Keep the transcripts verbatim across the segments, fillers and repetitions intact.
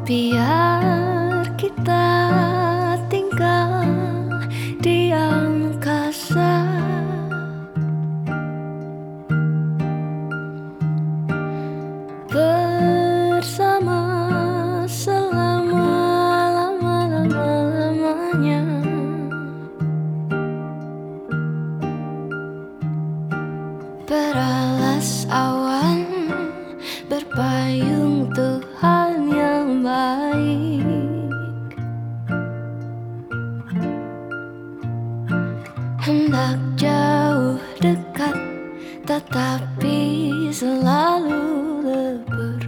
Biar kita tinggal di angkasa, bersama selama-lama-lama-lamanya. Beralas awan, berpayung Tuhan yang baik. Hendak jauh dekat, tetapi selalu lebur.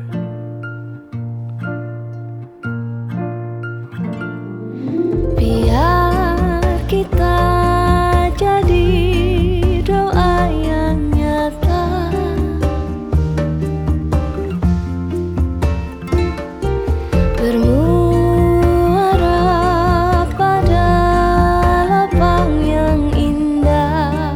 Biar kita jadi doa yang nyata, bermuara pada lapang yang indah.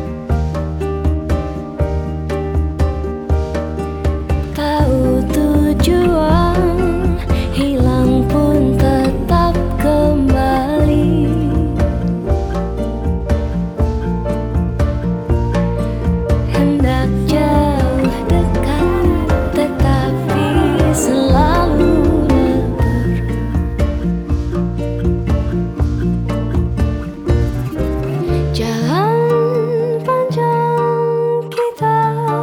Tahu tujuan, hilang pun tetap kembali. Hendak jauh dekat, tetapi selalu jalan panjang kita,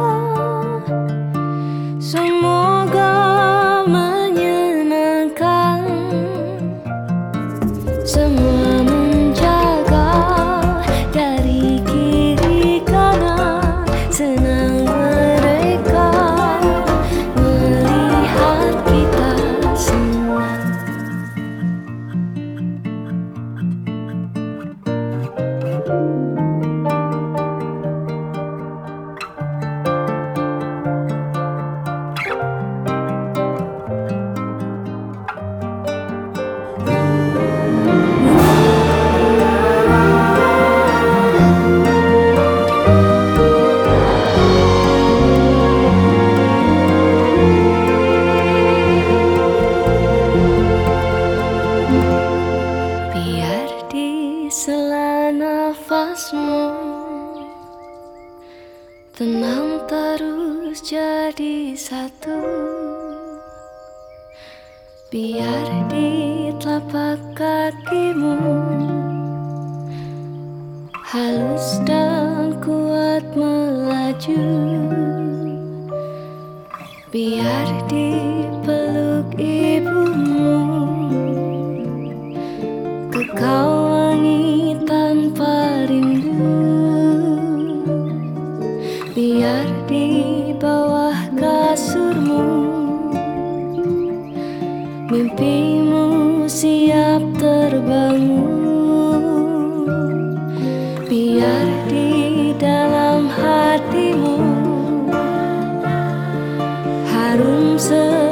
semoga menyenangkan. Semua menjaga dari kiri kanan, senang mereka melihat kita senang. Biar di sela nafasmu tenang terus jadi satu. Biar di telapak kakimu halus dan kuat melaju. Biar di peluk ibumu kekal wangi tanpa rindu. Biar di bawah kasurmu mimpimu siap terbangun. Biar di dalam hatimu harum se